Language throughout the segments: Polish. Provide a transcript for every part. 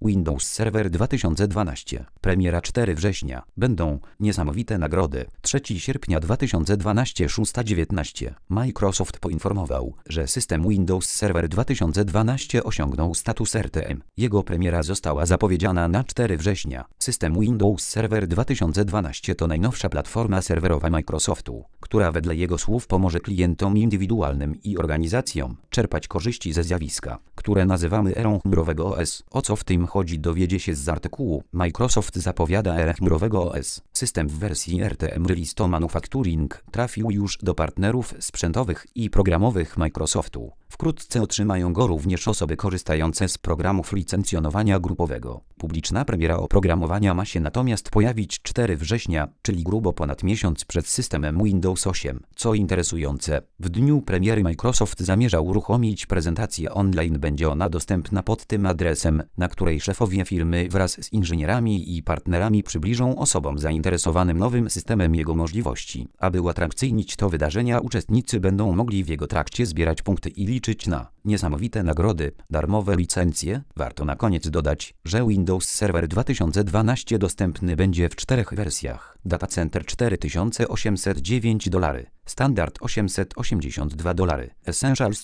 Windows Server 2012. Premiera 4 września. Będą niesamowite nagrody. 3 sierpnia 2012 6:19. Microsoft poinformował, że system Windows Server 2012 osiągnął status RTM. Jego premiera została zapowiedziana na 4 września. System Windows Server 2012 to najnowsza platforma serwerowa Microsoftu, która wedle jego słów pomoże klientom indywidualnym i organizacjom czerpać korzyści ze zjawiska, które nazywamy erą chmurowego OS. O co w tym chodzi, dowiedzie się z artykułu. Microsoft zapowiada erę chmurowego OS. System w wersji RTM Release to Manufacturing trafił już do partnerów sprzętowych i programowych Microsoftu. Wkrótce otrzymają go również osoby korzystające z programów licencjonowania grupowego. Publiczna premiera oprogramowania ma się natomiast pojawić 4 września, czyli grubo ponad miesiąc przed systemem Windows 8. Co interesujące, w dniu premiery Microsoft zamierzał uruchomić prezentację online. Będzie ona dostępna pod tym adresem, na której szefowie firmy wraz z inżynierami i partnerami przybliżą osobom zainteresowanym nowym systemem jego możliwości. Aby uatrakcyjnić to wydarzenia, uczestnicy będą mogli w jego trakcie zbierać punkty i liczyć na niesamowite nagrody, darmowe licencje. Warto na koniec dodać, że Windows Server 2012 dostępny będzie w 4 wersjach. Data Center $4809, Standard $882, Essentials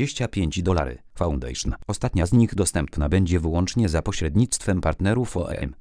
$425, Foundation. Ostatnia z nich dostępna będzie wyłącznie za pośrednictwem partnerów OEM.